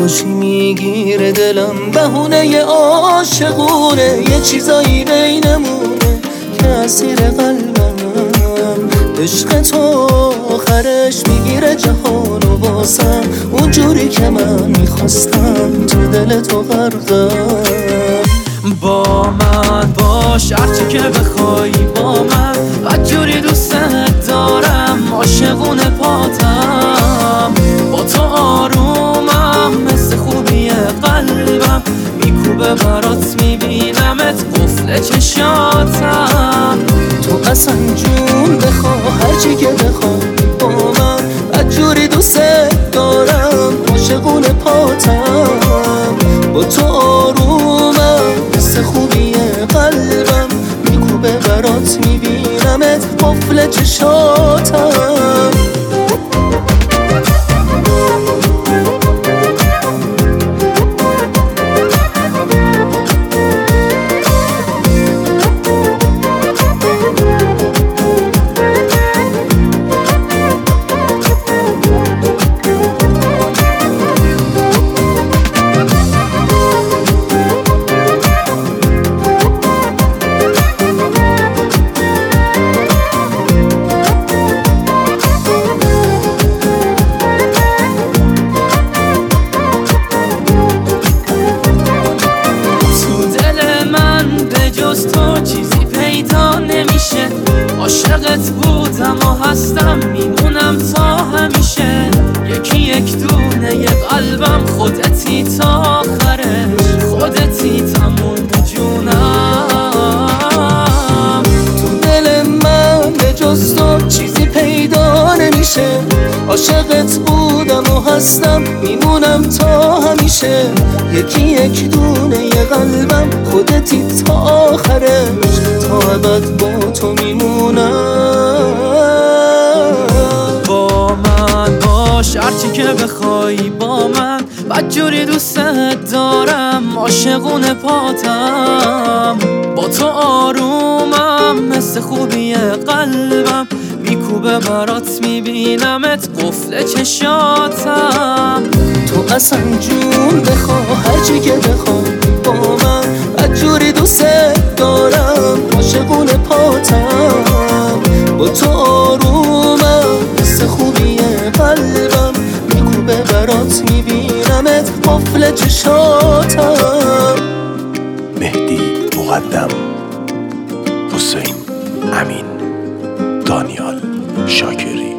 باشی میگیره دلم، بهونه عاشقونه، یه چیزایی بینمونه که اسیر قلبم. عشق تو آخرش میگیره جهانو واسم، اونجوری که من میخواستم تو دل تو غرقم. با من باش هرچی که بخوای با من، بدجوری دوستت دارم، عاشقونه پاتم. با تو آرومم مثل خوبی قلبم، میکوبه برات میبینمت قفل چشاتم. تو اصلا جون بخوا هرچی که بخوای با من، بدجوری دوستت دارم، عاشقونه پاتم. با تو آرومم مثل خوبی قلبم، میکوبه برات میبینمت قفل چشاتم. تو چیزی پیدا نمیشه، عاشقت بودم و هستم، میمونم تا همیشه. یکی یک دونه یه قلبم، خودتی تا آخرش، خودتی تموم جونم. تو دل من به جز تو چیزی پیدا نمیشه، عاشقت بودم و هستم، میمونم تا همیشه. یکی یک دونه یه قلبم، خودتی تا آخرش، تا ابد با تو میمونم. با من باش هرچی که بخوای با من، بدجوری دوستت دارم، عاشقونه پاتم. با تو آرومم مثل خوبی قلبم، میکوبه برات میبینمت قفل چشاتم. تو اصلا جون بخوا هرچی که بخوای با من، بدجوری دوستت دارم، عاشقونه پاتم. با تو آرومم مثل خوبی قلبم، میکوبه برات میبینمت قفل چشاتم. مهدی مقدم، حسین امین، دانیال شاکری.